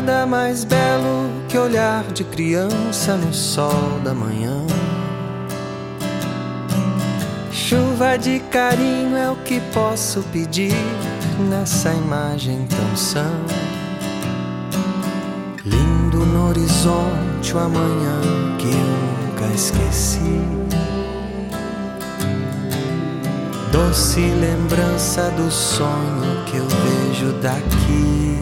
Nada mais belo que olhar de criança no sol da manhã. Chuva de carinho é o que posso pedir nessa imagem tão sã. Lindo no horizonte o amanhã que eu nunca esqueci. Doce lembrança do sonho que eu vejo daqui.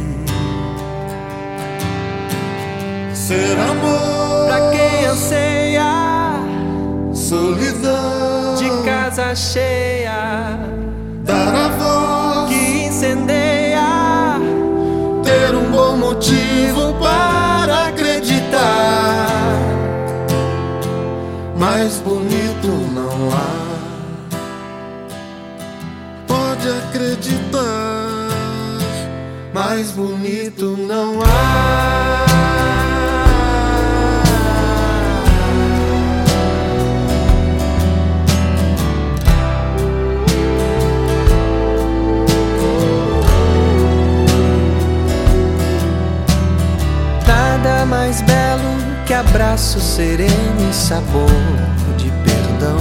Ser amor Pra quem anseia solidão de casa cheia, dar a voz que incendeia, ter um bom motivo para acreditar. Mais bonito não há. Pode acreditar, mais bonito não há. Nada mais belo que abraço sereno e sabor de perdão.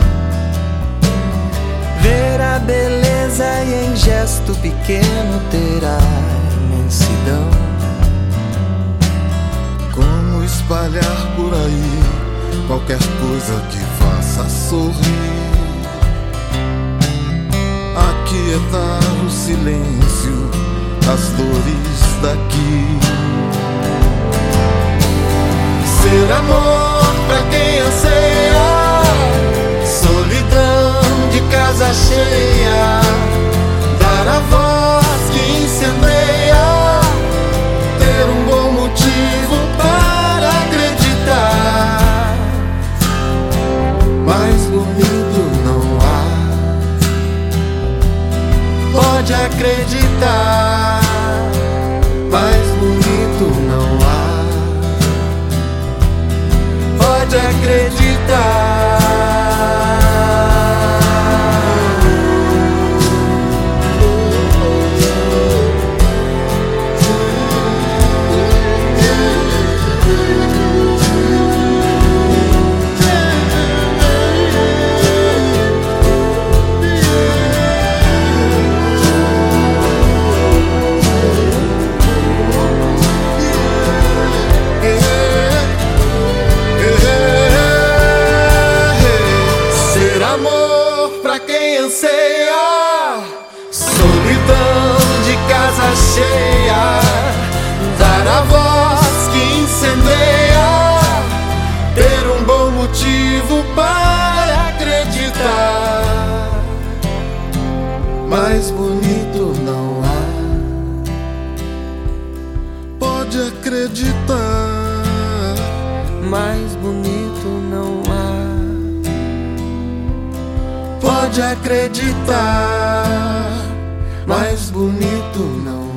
Ver a beleza e em gesto pequeno ter a imensidão. Como espalhar por aí qualquer coisa que faça sorrir, aquietar o silêncio das dores daqui. Ser amor pra quem anseia solidão de casa cheia, dar a voz que incendeia, ter um bom motivo para acreditar. Mais bonito não há. Pode acreditar, mais bonito não há. Pode acreditar. Amor pra quem anseia solidão de casa cheia, dar a voz que incendeia, ter um bom motivo para acreditar. Mais bonito não há. Pode acreditar, Mais bonito não há. pode acreditar, mais bonito não